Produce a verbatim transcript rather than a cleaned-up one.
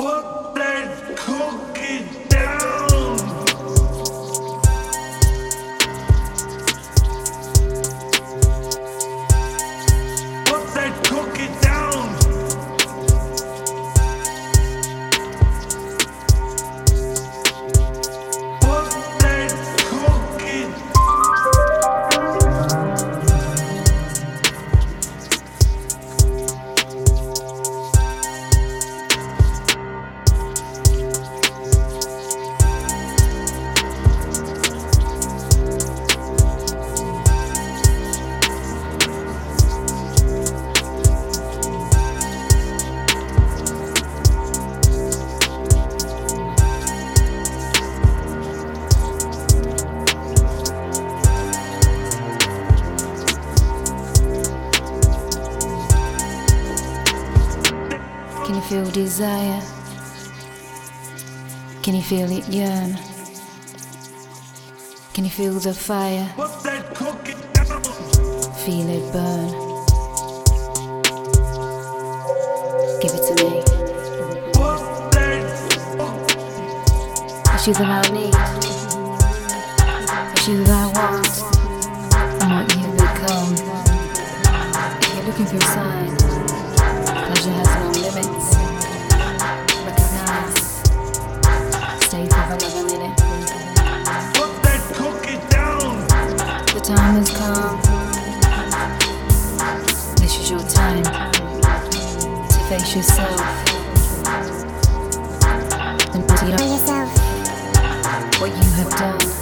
Put that cookie down. Put that cookie down. Put that cookie down. Can you feel desire? Can you feel it yearn? Can you feel the fire? Put that cookie down. Feel it burn. Give it to me. Put that. It's you that I need. It's you that I want. And what you become. If you're looking for a sign, pleasure has no limits. Recognize. Stay for another minute. Put that cookie down. The time has come. This is your time to face yourself. And to yourself what you have done.